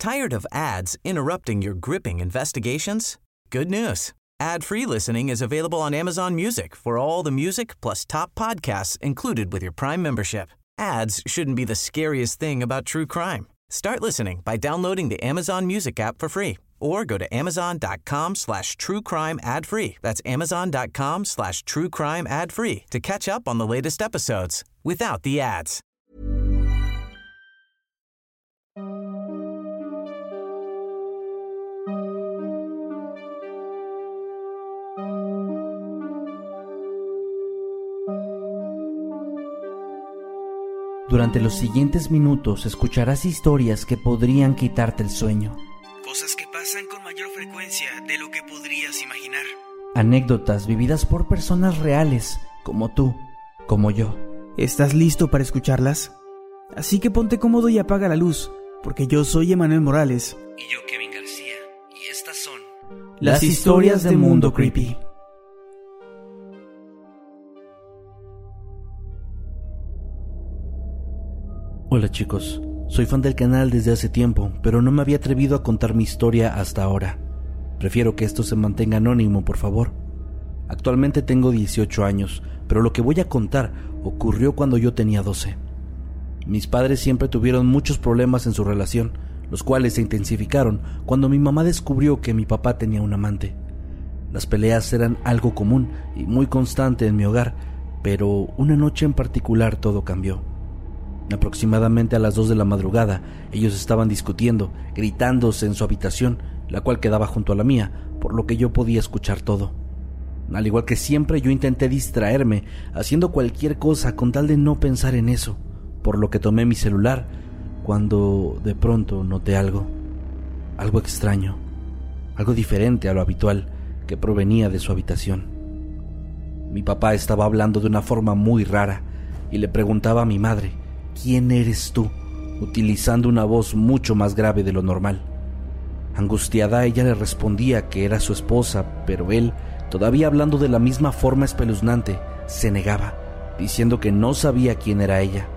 Tired of ads interrupting your gripping investigations? Good news. Ad-free listening is available on Amazon Music for all the music plus top podcasts included with your Prime membership. Ads shouldn't be the scariest thing about true crime. Start listening by downloading the Amazon Music app for free or go to amazon.com/truecrime ad-free. That's amazon.com/truecrime ad-free to catch up on the latest episodes without the ads. Durante los siguientes minutos escucharás historias que podrían quitarte el sueño. Cosas que pasan con mayor frecuencia de lo que podrías imaginar. Anécdotas vividas por personas reales, como tú, como yo. ¿Estás listo para escucharlas? Así que ponte cómodo y apaga la luz, porque yo soy Emanuel Morales. Y yo, Kevin García. Y estas son... Las historias de Mundo Creepy. Hola chicos, soy fan del canal desde hace tiempo, pero no me había atrevido a contar mi historia hasta ahora. Prefiero que esto se mantenga anónimo, por favor. Actualmente tengo 18 años, pero lo que voy a contar ocurrió cuando yo tenía 12. Mis padres siempre tuvieron muchos problemas en su relación, los cuales se intensificaron cuando mi mamá descubrió que mi papá tenía un amante. Las peleas eran algo común y muy constante en mi hogar, pero una noche en particular todo cambió. Aproximadamente a las 2 de la madrugada, ellos estaban discutiendo, gritándose en su habitación, la cual quedaba junto a la mía, por lo que yo podía escuchar todo. Al igual que siempre, yo intenté distraerme, haciendo cualquier cosa con tal de no pensar en eso, por lo que tomé mi celular, cuando de pronto noté algo extraño, algo diferente a lo habitual, que provenía de su habitación. Mi papá estaba hablando de una forma muy rara, y le preguntaba a mi madre: ¿quién eres tú?, utilizando una voz mucho más grave de lo normal. Angustiada, ella le respondía que era su esposa, pero él, todavía hablando de la misma forma espeluznante, se negaba, diciendo que no sabía quién era ella.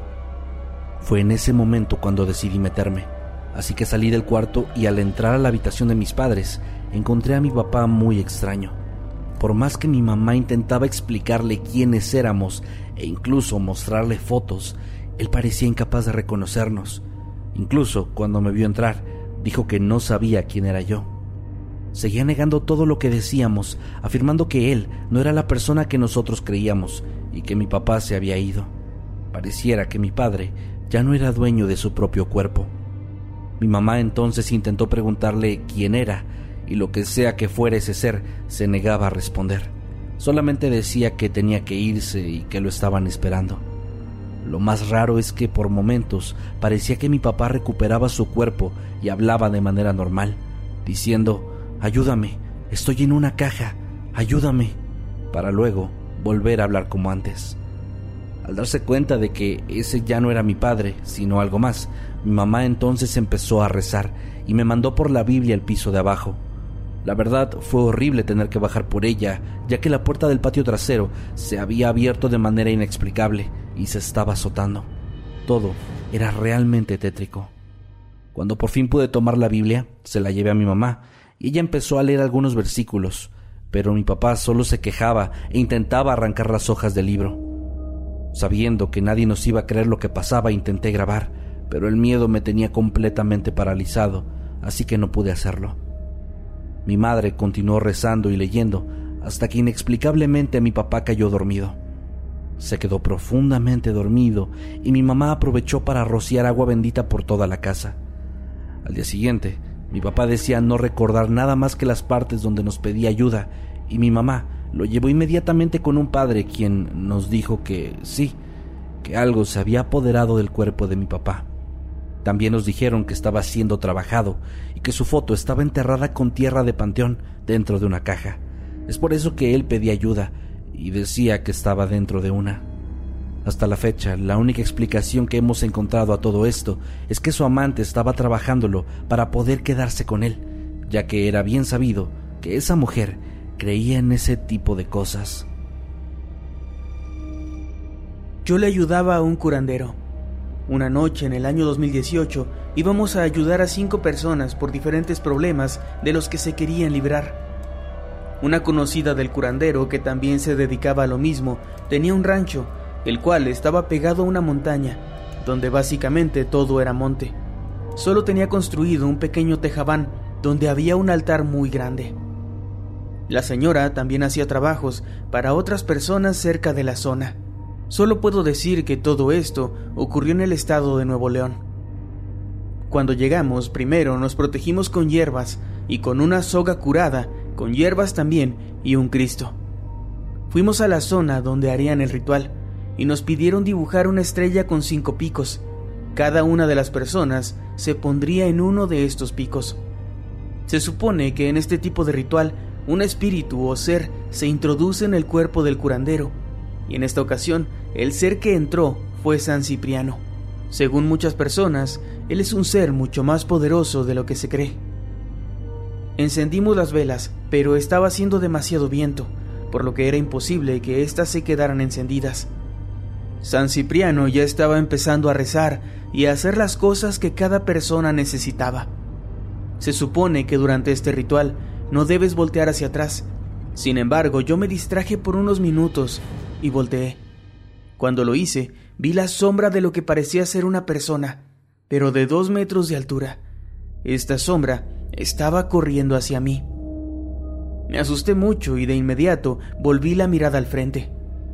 Fue en ese momento cuando decidí meterme, así que salí del cuarto y al entrar a la habitación de mis padres, encontré a mi papá muy extraño. Por más que mi mamá intentaba explicarle quiénes éramos e incluso mostrarle fotos, él parecía incapaz de reconocernos. Incluso cuando me vio entrar, dijo que no sabía quién era yo. Seguía negando todo lo que decíamos, afirmando que él no era la persona que nosotros creíamos y que mi papá se había ido. Pareciera que mi padre ya no era dueño de su propio cuerpo. Mi mamá entonces intentó preguntarle quién era, y lo que sea que fuera ese ser, se negaba a responder. Solamente decía que tenía que irse y que lo estaban esperando. Lo más raro es que por momentos parecía que mi papá recuperaba su cuerpo y hablaba de manera normal, diciendo: «Ayúdame, estoy en una caja, ayúdame», para luego volver a hablar como antes. Al darse cuenta de que ese ya no era mi padre, sino algo más, mi mamá entonces empezó a rezar y me mandó por la Biblia al piso de abajo. La verdad, fue horrible tener que bajar por ella, ya que la puerta del patio trasero se había abierto de manera inexplicable y se estaba azotando. Todo era realmente tétrico. Cuando por fin pude tomar la Biblia, se la llevé a mi mamá y ella empezó a leer algunos versículos, pero mi papá solo se quejaba e intentaba arrancar las hojas del libro. Sabiendo que nadie nos iba a creer lo que pasaba, intenté grabar, pero el miedo me tenía completamente paralizado, así que no pude hacerlo. Mi madre continuó rezando y leyendo, hasta que inexplicablemente mi papá cayó dormido. Se quedó profundamente dormido y mi mamá aprovechó para rociar agua bendita por toda la casa. Al día siguiente, mi papá decía no recordar nada más que las partes donde nos pedía ayuda, y mi mamá lo llevó inmediatamente con un padre, quien nos dijo que sí, que algo se había apoderado del cuerpo de mi papá. También nos dijeron que estaba siendo trabajado y que su foto estaba enterrada con tierra de panteón dentro de una caja. Es por eso que él pedía ayuda y decía que estaba dentro de una. Hasta la fecha, la única explicación que hemos encontrado a todo esto es que su amante estaba trabajándolo para poder quedarse con él, ya que era bien sabido que esa mujer creía en ese tipo de cosas. Yo le ayudaba a un curandero. Una noche en el año 2018 íbamos a ayudar a 5 personas por diferentes problemas de los que se querían librar. Una conocida del curandero, que también se dedicaba a lo mismo, tenía un rancho, el cual estaba pegado a una montaña, donde básicamente todo era monte. Solo tenía construido un pequeño tejabán donde había un altar muy grande. La señora también hacía trabajos para otras personas cerca de la zona. Solo puedo decir que todo esto ocurrió en el estado de Nuevo León. Cuando llegamos, primero nos protegimos con hierbas y con una soga curada, con hierbas también y un Cristo. Fuimos a la zona donde harían el ritual y nos pidieron dibujar una estrella con 5 picos. Cada una de las personas se pondría en uno de estos picos. Se supone que en este tipo de ritual un espíritu o ser se introduce en el cuerpo del curandero, y en esta ocasión el ser que entró fue San Cipriano. Según muchas personas, él es un ser mucho más poderoso de lo que se cree. Encendimos las velas, pero estaba haciendo demasiado viento, por lo que era imposible que éstas se quedaran encendidas. San Cipriano ya estaba empezando a rezar y a hacer las cosas que cada persona necesitaba. Se supone que durante este ritual no debes voltear hacia atrás. Sin embargo, yo me distraje por unos minutos y volteé. Cuando lo hice, vi la sombra de lo que parecía ser una persona, pero de 2 metros de altura. Esta sombra estaba corriendo hacia mí. Me asusté mucho y de inmediato volví la mirada al frente.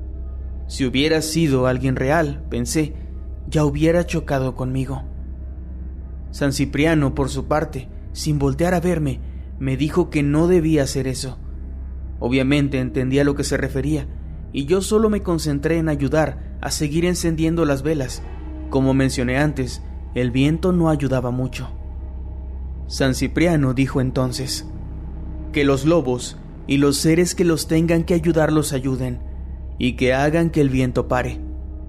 Si hubiera sido alguien real, pensé, ya hubiera chocado conmigo. San Cipriano, por su parte, sin voltear a verme, me dijo que no debía hacer eso. Obviamente entendía a lo que se refería, y yo solo me concentré en ayudar a seguir encendiendo las velas. Como mencioné antes, el viento no ayudaba mucho. San Cipriano dijo entonces, que los lobos y los seres que los tengan que ayudar los ayuden, y que hagan que el viento pare.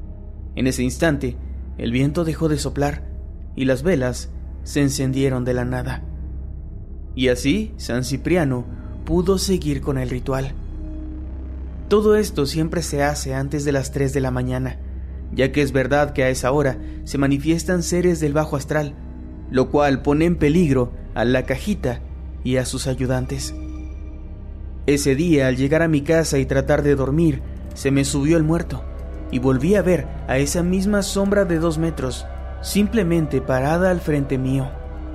En ese instante, el viento dejó de soplar, y las velas se encendieron de la nada. Y así, San Cipriano pudo seguir con el ritual. Todo esto siempre se hace antes de las 3 de la mañana, ya que es verdad que a esa hora se manifiestan seres del bajo astral, lo cual pone en peligro a la cajita y a sus ayudantes. Ese día, al llegar a mi casa y tratar de dormir, se me subió el muerto, y volví a ver a esa misma sombra de 2 metros, simplemente parada al frente mío.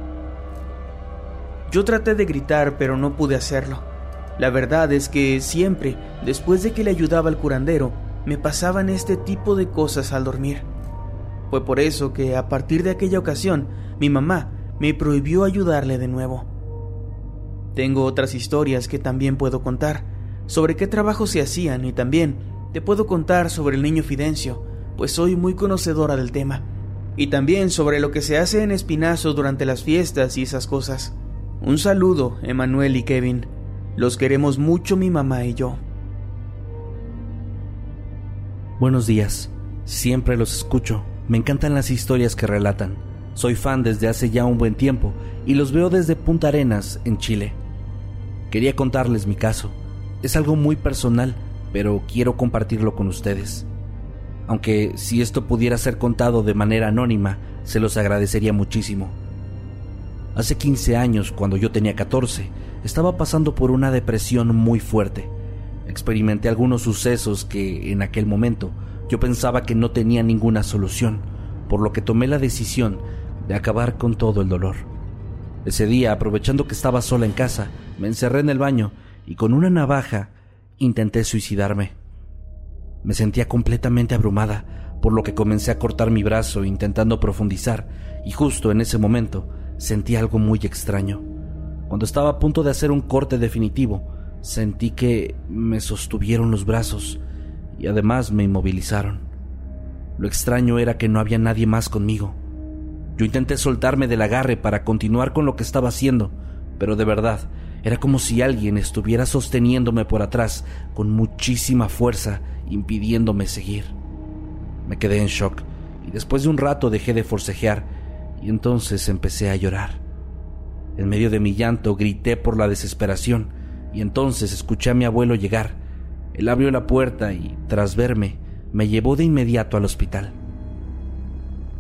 Yo traté de gritar, pero no pude hacerlo. La verdad es que siempre, después de que le ayudaba al curandero, me pasaban este tipo de cosas al dormir. Fue por eso que, a partir de aquella ocasión, mi mamá me prohibió ayudarle de nuevo. Tengo otras historias que también puedo contar, sobre qué trabajos se hacían, y también te puedo contar sobre el niño Fidencio, pues soy muy conocedora del tema, y también sobre lo que se hace en Espinazo durante las fiestas y esas cosas. Un saludo, Emanuel y Kevin. Los queremos mucho mi mamá y yo. Buenos días. Siempre los escucho. Me encantan las historias que relatan. Soy fan desde hace ya un buen tiempo y los veo desde Punta Arenas, en Chile. Quería contarles mi caso. Es algo muy personal, pero quiero compartirlo con ustedes. Aunque si esto pudiera ser contado de manera anónima, se los agradecería muchísimo. Hace 15 años, cuando yo tenía 14, estaba pasando por una depresión muy fuerte. Experimenté algunos sucesos que, en aquel momento, yo pensaba que no tenía ninguna solución, por lo que tomé la decisión de acabar con todo el dolor. Ese día, aprovechando que estaba sola en casa, me encerré en el baño y con una navaja intenté suicidarme. Me sentía completamente abrumada, por lo que comencé a cortar mi brazo intentando profundizar, y justo en ese momento sentí algo muy extraño. Cuando estaba a punto de hacer un corte definitivo, sentí que me sostuvieron los brazos y además me inmovilizaron. Lo extraño era que no había nadie más conmigo. Yo intenté soltarme del agarre para continuar con lo que estaba haciendo, pero de verdad, era como si alguien estuviera sosteniéndome por atrás con muchísima fuerza, impidiéndome seguir. Me quedé en shock y después de un rato dejé de forcejear y entonces empecé a llorar. En medio de mi llanto grité por la desesperación y entonces escuché a mi abuelo llegar. Él abrió la puerta y, tras verme, me llevó de inmediato al hospital.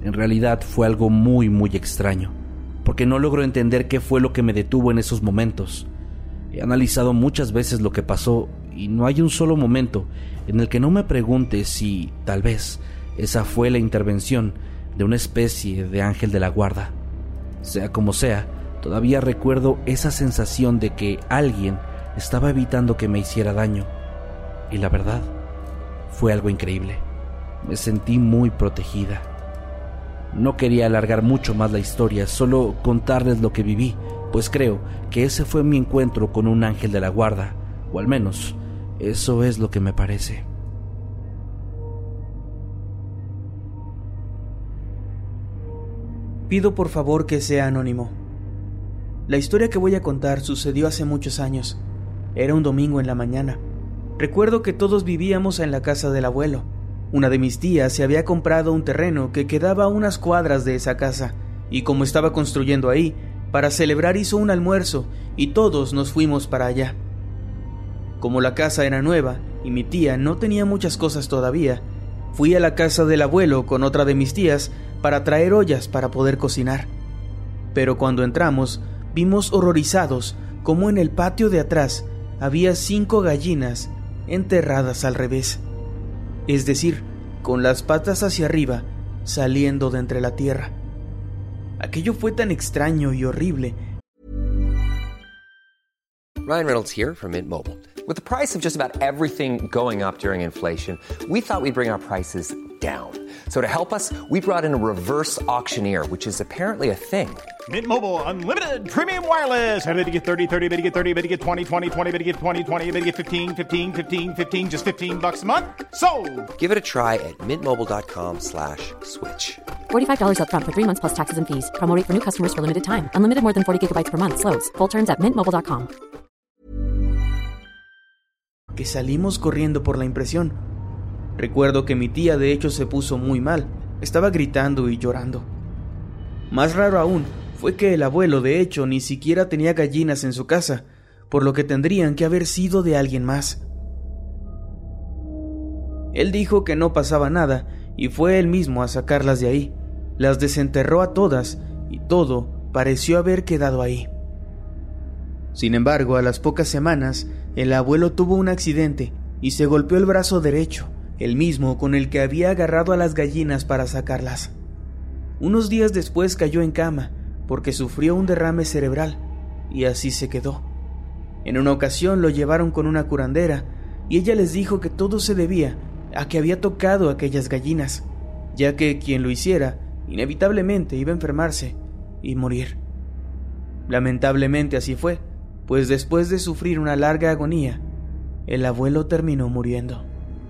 En realidad fue algo muy, muy extraño, porque no logro entender qué fue lo que me detuvo en esos momentos. He analizado muchas veces lo que pasó y no hay un solo momento en el que no me pregunte si, tal vez, esa fue la intervención de una especie de ángel de la guarda. Sea como sea, todavía recuerdo esa sensación de que alguien estaba evitando que me hiciera daño. Y la verdad, fue algo increíble. Me sentí muy protegida. No quería alargar mucho más la historia, solo contarles lo que viví, pues creo que ese fue mi encuentro con un ángel de la guarda, o al menos, eso es lo que me parece. Pido por favor que sea anónimo. La historia que voy a contar sucedió hace muchos años. Era un domingo en la mañana. Recuerdo que todos vivíamos en la casa del abuelo. Una de mis tías se había comprado un terreno que quedaba a unas cuadras de esa casa, y como estaba construyendo ahí, para celebrar hizo un almuerzo y todos nos fuimos para allá. Como la casa era nueva y mi tía no tenía muchas cosas todavía, fui a la casa del abuelo con otra de mis tías para traer ollas para poder cocinar. Pero cuando entramos, vimos horrorizados cómo en el patio de atrás había 5 gallinas enterradas al revés. Es decir, con las patas hacia arriba, saliendo de entre la tierra. Aquello fue tan extraño y horrible. Ryan Reynolds here from Mint Mobile. With the price of just about everything going up during inflation, we thought we'd bring our prices down. So to help us, we brought in a reverse auctioneer, which is apparently a thing. Mint Mobile Unlimited Premium Wireless. How to get 30, 30, bit to get 30, bit to get 20, 20, 20, bit to get 20, 20, bit to get 15, 15, 15, 15, just $15 a month? Sold! Give it a try at mintmobile.com/switch. $45 up front for 3 months plus taxes and fees. Promo rate for new customers for limited time. Unlimited more than 40 gigabytes per month. Slows full terms at mintmobile.com. Que salimos corriendo por la impresión. Recuerdo que mi tía de hecho se puso muy mal. Estaba gritando y llorando. Más raro aún fue que el abuelo de hecho ni siquiera tenía gallinas en su casa, por lo que tendrían que haber sido de alguien más. Él dijo que no pasaba nada y fue él mismo a sacarlas de ahí. Las desenterró a todas y todo pareció haber quedado ahí. Sin embargo, a las pocas semanas, el abuelo tuvo un accidente y se golpeó el brazo derecho, el mismo con el que había agarrado a las gallinas para sacarlas. Unos días después cayó en cama porque sufrió un derrame cerebral y así se quedó. En una ocasión lo llevaron con una curandera y ella les dijo que todo se debía a que había tocado a aquellas gallinas, ya que quien lo hiciera inevitablemente iba a enfermarse y morir. Lamentablemente así fue, pues después de sufrir una larga agonía, el abuelo terminó muriendo.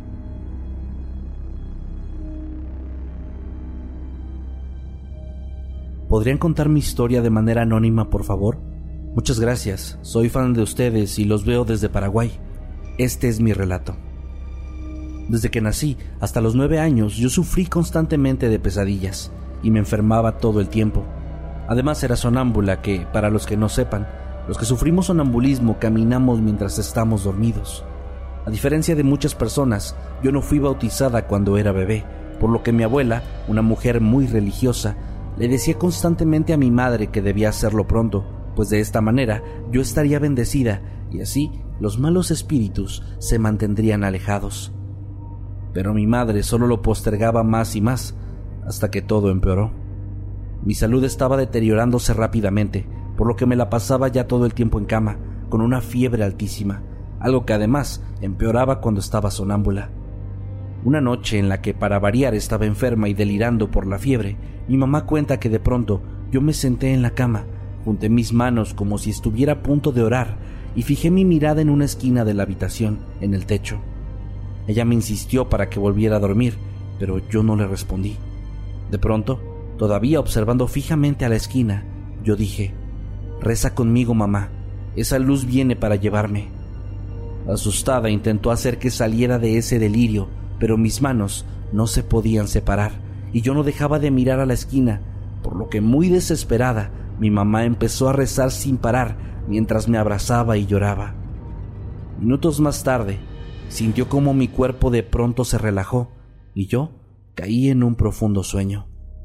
¿Podrían contar mi historia de manera anónima, por favor? Muchas gracias, soy fan de ustedes y los veo desde Paraguay. Este es mi relato. Desde que nací hasta los 9 años yo sufrí constantemente de pesadillas y me enfermaba todo el tiempo. Además era sonámbula que, para los que no sepan, los que sufrimos sonambulismo caminamos mientras estamos dormidos. A diferencia de muchas personas, yo no fui bautizada cuando era bebé, por lo que mi abuela, una mujer muy religiosa, le decía constantemente a mi madre que debía hacerlo pronto, pues de esta manera yo estaría bendecida y así los malos espíritus se mantendrían alejados. Pero mi madre solo lo postergaba más y más, hasta que todo empeoró. Mi salud estaba deteriorándose rápidamente, por lo que me la pasaba ya todo el tiempo en cama, con una fiebre altísima, algo que además empeoraba cuando estaba sonámbula. Una noche en la que para variar estaba enferma y delirando por la fiebre, mi mamá cuenta que de pronto yo me senté en la cama, junté mis manos como si estuviera a punto de orar y fijé mi mirada en una esquina de la habitación, en el techo. Ella me insistió para que volviera a dormir, pero yo no le respondí. De pronto, todavía observando fijamente a la esquina, yo dije: «Reza conmigo, mamá, esa luz viene para llevarme». Asustada intentó hacer que saliera de ese delirio, pero mis manos no se podían separar y yo no dejaba de mirar a la esquina, por lo que muy desesperada mi mamá empezó a rezar sin parar mientras me abrazaba y lloraba. Minutos más tarde, sintió como mi cuerpo de pronto se relajó y yo caí en un profundo sueño.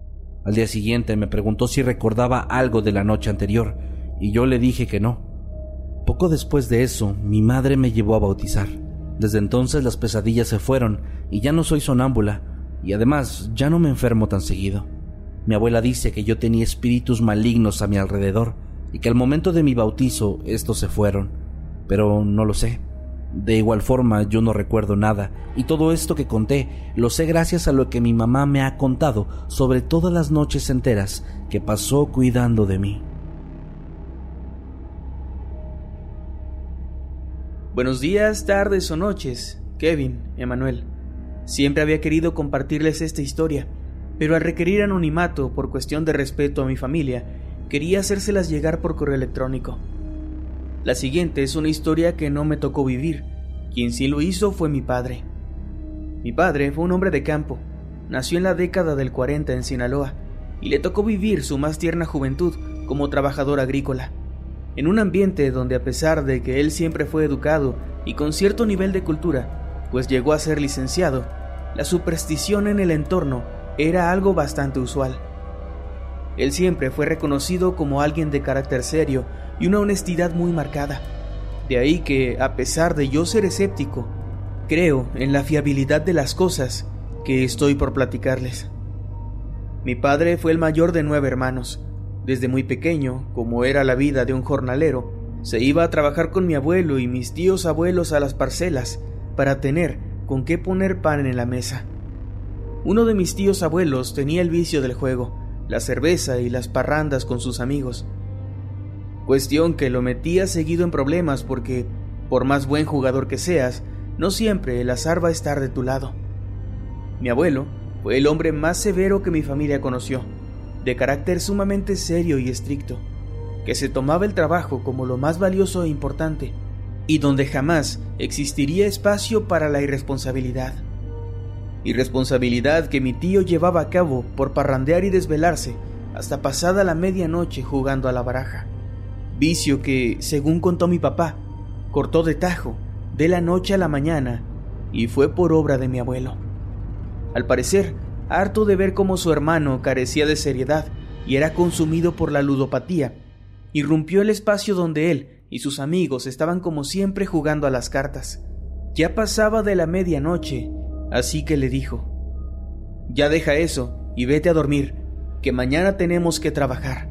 Al día siguiente me preguntó si recordaba algo de la noche anterior, y yo le dije que no. Poco después de eso, mi madre me llevó a bautizar. Desde entonces las pesadillas se fueron y ya no soy sonámbula, y además ya no me enfermo tan seguido. Mi abuela dice que yo tenía espíritus malignos a mi alrededor y que al momento de mi bautizo estos se fueron, pero no lo sé. De igual forma, yo no recuerdo nada, y todo esto que conté lo sé gracias a lo que mi mamá me ha contado sobre todas las noches enteras que pasó cuidando de mí. Buenos días, tardes o noches, Kevin, Emanuel. Siempre había querido compartirles esta historia, pero al requerir anonimato por cuestión de respeto a mi familia, quería hacérselas llegar por correo electrónico. La siguiente es una historia que no me tocó vivir. Quien sí lo hizo fue mi padre. Mi padre fue un hombre de campo. Nació en la década del 40 en Sinaloa y le tocó vivir su más tierna juventud como trabajador agrícola, en un ambiente donde, a pesar de que él siempre fue educado y con cierto nivel de cultura, pues llegó a ser licenciado, la superstición en el entorno era algo bastante usual. Él siempre fue reconocido como alguien de carácter serio y una honestidad muy marcada. De ahí que, a pesar de yo ser escéptico, creo en la fiabilidad de las cosas que estoy por platicarles. Mi padre fue el mayor de 9 hermanos. Desde muy pequeño, como era la vida de un jornalero, se iba a trabajar con mi abuelo y mis tíos abuelos a las parcelas para tener con qué poner pan en la mesa. Uno de mis tíos abuelos tenía el vicio del juego, la cerveza y las parrandas con sus amigos. Cuestión que lo metía seguido en problemas porque, por más buen jugador que seas, no siempre el azar va a estar de tu lado. Mi abuelo fue el hombre más severo que mi familia conoció, de carácter sumamente serio y estricto, que se tomaba el trabajo como lo más valioso e importante, y donde jamás existiría espacio para la irresponsabilidad. Irresponsabilidad que mi tío llevaba a cabo por parrandear y desvelarse hasta pasada la medianoche jugando a la baraja. Vicio que, según contó mi papá, cortó de tajo, de la noche a la mañana, y fue por obra de mi abuelo. Al parecer, harto de ver cómo su hermano carecía de seriedad y era consumido por la ludopatía, irrumpió el espacio donde él y sus amigos estaban como siempre jugando a las cartas. Ya pasaba de la medianoche, así que le dijo: «Ya deja eso y vete a dormir, que mañana tenemos que trabajar».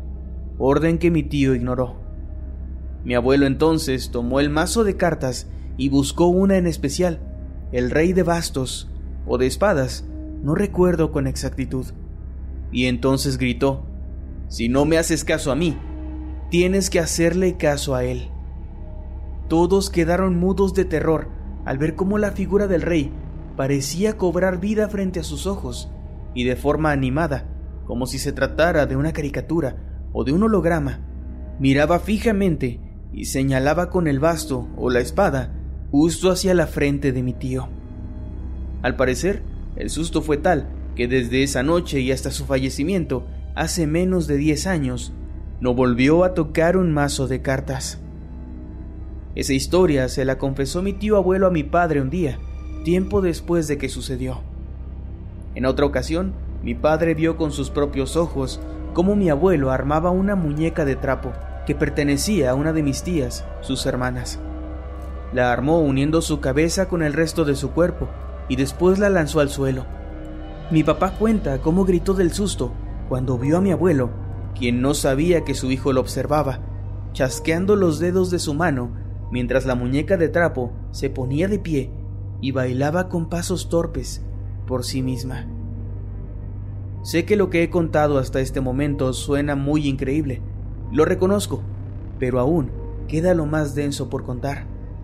Orden que mi tío ignoró. Mi abuelo entonces tomó el mazo de cartas y buscó una en especial, el rey de bastos o de espadas, no recuerdo con exactitud. Y entonces gritó: «Si no me haces caso a mí, tienes que hacerle caso a él». Todos quedaron mudos de terror al ver cómo la figura del rey parecía cobrar vida frente a sus ojos y de forma animada, como si se tratara de una caricatura o de un holograma, miraba fijamente y señalaba con el basto o la espada justo hacia la frente de mi tío. Al parecer, el susto fue tal que desde esa noche y hasta su fallecimiento, hace menos de 10 años, no volvió a tocar un mazo de cartas. Esa historia se la confesó mi tío abuelo a mi padre un día, tiempo después de que sucedió. En otra ocasión, mi padre vio con sus propios ojos cómo mi abuelo armaba una muñeca de trapo que pertenecía a una de mis tías, sus hermanas. La armó uniendo su cabeza con el resto de su cuerpo y después la lanzó al suelo. Mi papá cuenta cómo gritó del susto cuando vio a mi abuelo, quien no sabía que su hijo lo observaba, chasqueando los dedos de su mano mientras la muñeca de trapo se ponía de pie y bailaba con pasos torpes por sí misma. Sé que lo que he contado hasta este momento suena muy increíble, lo reconozco, pero aún queda lo más denso por contar.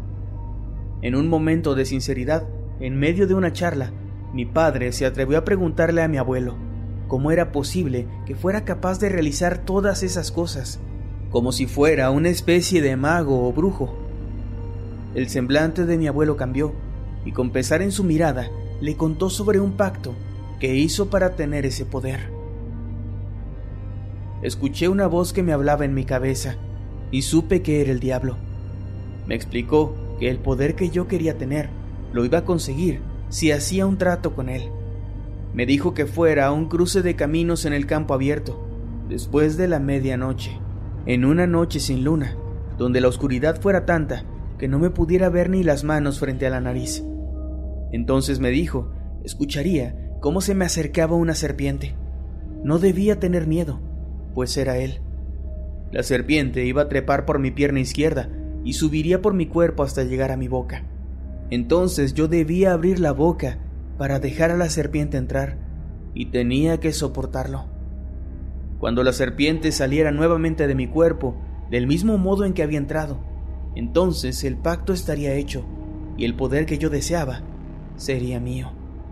En un momento de sinceridad, en medio de una charla, mi padre se atrevió a preguntarle a mi abuelo cómo era posible que fuera capaz de realizar todas esas cosas, como si fuera una especie de mago o brujo. El semblante de mi abuelo cambió, y con pesar en su mirada, le contó sobre un pacto que hizo para tener ese poder. Escuché una voz que me hablaba en mi cabeza, y supe que era el diablo. Me explicó que el poder que yo quería tener lo iba a conseguir si hacía un trato con él. Me dijo que fuera a un cruce de caminos en el campo abierto, después de la medianoche, en una noche sin luna, donde la oscuridad fuera tanta que no me pudiera ver ni las manos frente a la nariz. Entonces me dijo, escucharía cómo se me acercaba una serpiente. No debía tener miedo, pues era él. La serpiente iba a trepar por mi pierna izquierda y subiría por mi cuerpo hasta llegar a mi boca. Entonces yo debía abrir la boca para dejar a la serpiente entrar, y tenía que soportarlo. Cuando la serpiente saliera nuevamente de mi cuerpo, del mismo modo en que había entrado, entonces el pacto estaría hecho, y el poder que yo deseaba sería mío.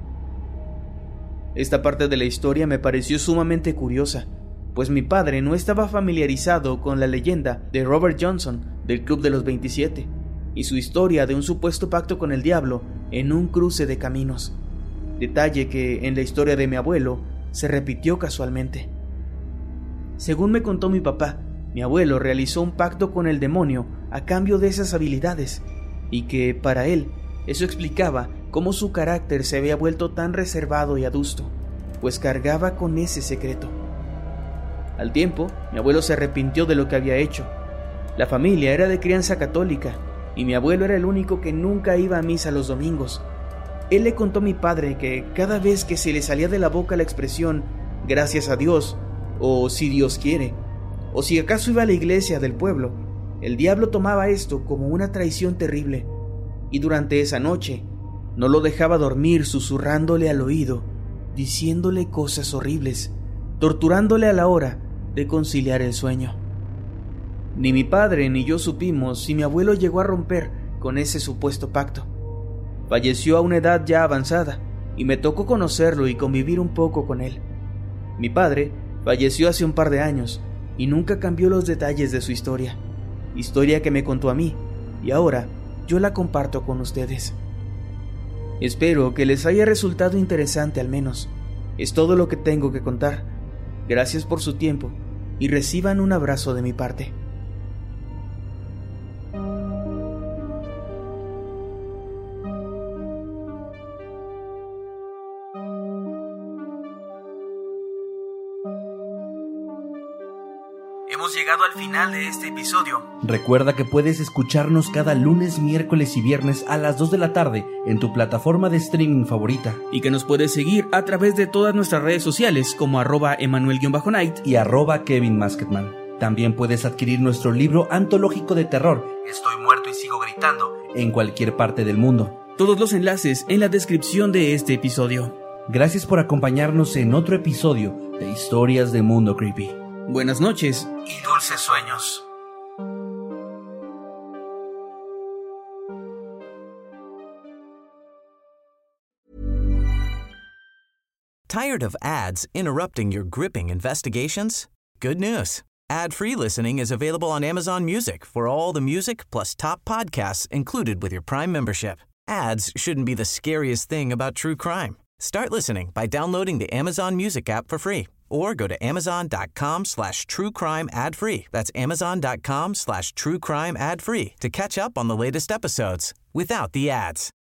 Esta parte de la historia me pareció sumamente curiosa, pues mi padre no estaba familiarizado con la leyenda de Robert Johnson del Club de los 27 y su historia de un supuesto pacto con el diablo en un cruce de caminos, detalle que en la historia de mi abuelo se repitió casualmente. Según me contó mi papá, mi abuelo realizó un pacto con el demonio a cambio de esas habilidades, y que para él eso explicaba cómo su carácter se había vuelto tan reservado y adusto, pues cargaba con ese secreto. Al tiempo, mi abuelo se arrepintió de lo que había hecho. La familia era de crianza católica, y mi abuelo era el único que nunca iba a misa los domingos. Él le contó a mi padre que cada vez que se le salía de la boca la expresión «gracias a Dios», o «si Dios quiere», o si acaso iba a la iglesia del pueblo, el diablo tomaba esto como una traición terrible, y durante esa noche no lo dejaba dormir susurrándole al oído, diciéndole cosas horribles, torturándole a la hora de conciliar el sueño. Ni mi padre ni yo supimos si mi abuelo llegó a romper con ese supuesto pacto. Falleció a una edad ya avanzada, y me tocó conocerlo y convivir un poco con él. Mi padre falleció hace un par de años, y nunca cambió los detalles de su historia que me contó a mí, y ahora yo la comparto con ustedes. Espero que les haya resultado interesante al menos. Es todo lo que tengo que contar. Gracias por su tiempo, y reciban un abrazo de mi parte. Hemos llegado al final de este episodio. Recuerda que puedes escucharnos cada lunes, miércoles y viernes a las 2 de la tarde en tu plataforma de streaming favorita. Y que nos puedes seguir a través de todas nuestras redes sociales como @Emanuel_Night y @KevinMasketman. También puedes adquirir nuestro libro antológico de terror, Estoy muerto y sigo gritando, en cualquier parte del mundo. Todos los enlaces en la descripción de este episodio. Gracias por acompañarnos en otro episodio de Historias de Mundo Creepy. Buenas noches y dulces sueños. Tired of ads interrupting your gripping investigations? Good news. Ad-free listening is available on Amazon Music for all the music plus top podcasts included with your Prime membership. Ads shouldn't be the scariest thing about true crime. Start listening by downloading the Amazon Music app for free or go to amazon.com/truecrime ad-free. That's amazon.com/truecrime ad-free to catch up on the latest episodes without the ads.